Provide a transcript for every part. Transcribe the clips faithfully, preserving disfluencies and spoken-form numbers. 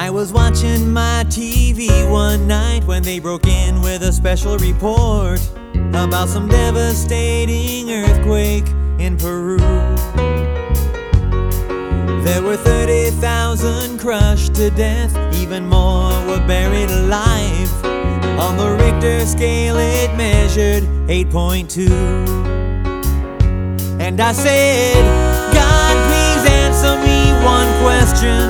I was watching my T V one night when they broke in with a special report about some devastating earthquake in Peru. There were thirty thousand crushed to death, even more were buried alive. On the Richter scale it measured eight point two. And I said, God, please answer me one question.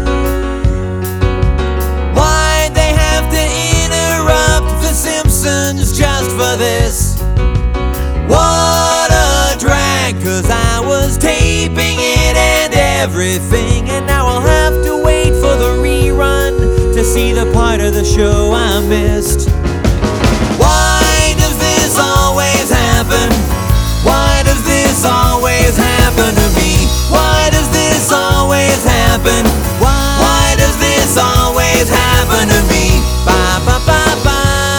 Why'd they have to interrupt The Simpsons just for this? What a drag, 'cause I was taping it and everything, and now I'll have to wait for the rerun to see the part of the show I missed. Why does this always happen? Why does this always happen to me? Why does this always happen? Why, why does this always happen to me? Ba ba ba ba.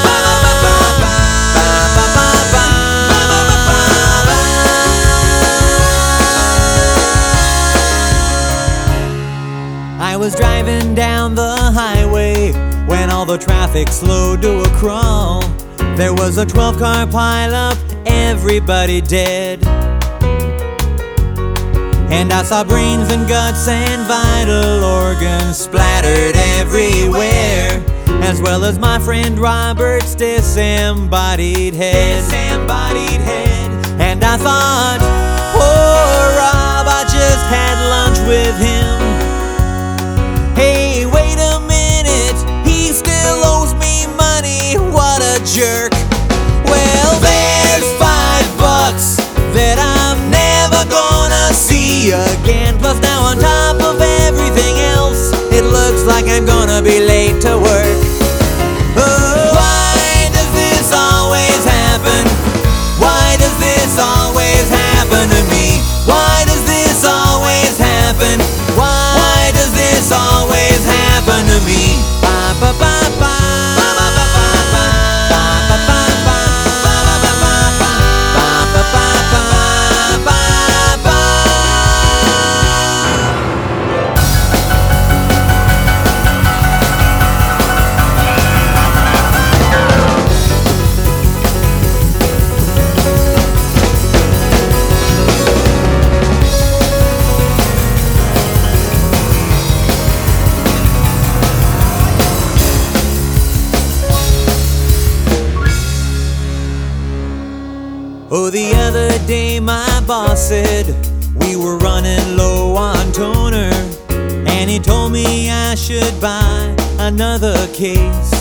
I was driving down the highway when all the traffic slowed to a crawl. There was a twelve car pileup, everybody dead. And I saw brains and guts and vital organs splattered everywhere, as well as my friend Robert's disembodied head. Disembodied head. And I thought, oh Rob, I just had lunch with him. Hey, wait a minute, he still owes me money, what a jerk. Well, there's five bucks that I'm never gonna see again. Plus now on top of everything else, it looks like I'm gonna be late to work. Oh, why does this always happen? Why does this always happen to me? Why does this always happen? Why, why does this always happen to me? Ba ba ba ba. Oh, the other day my boss said we were running low on toner, and he told me I should buy another case.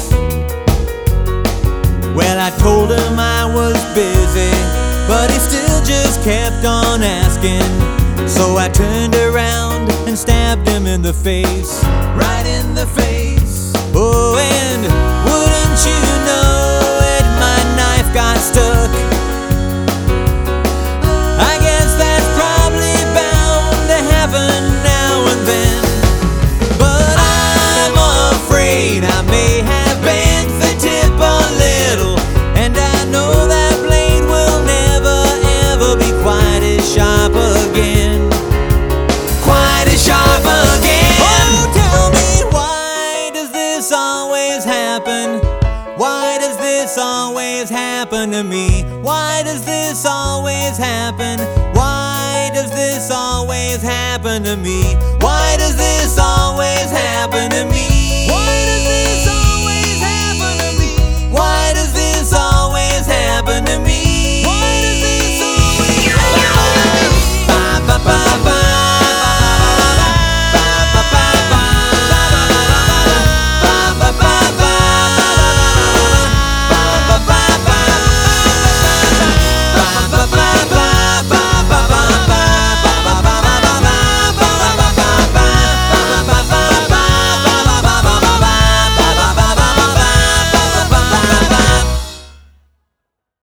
Well, I told him I was busy, but he still just kept on asking. So I turned around and stabbed him in the face, right in the face. Oh, and wouldn't you know it, my knife got stuck. I guess that's probably bound to happen now and then, but I'm afraid I may have bent the tip a little, and I know that blade will never ever be quite as sharp again. Quite as sharp again. Oh, tell me, why does this always happen? Why does this always happen to me? Why does this always happen? Why does this always happen to me? Why does this always happen to me?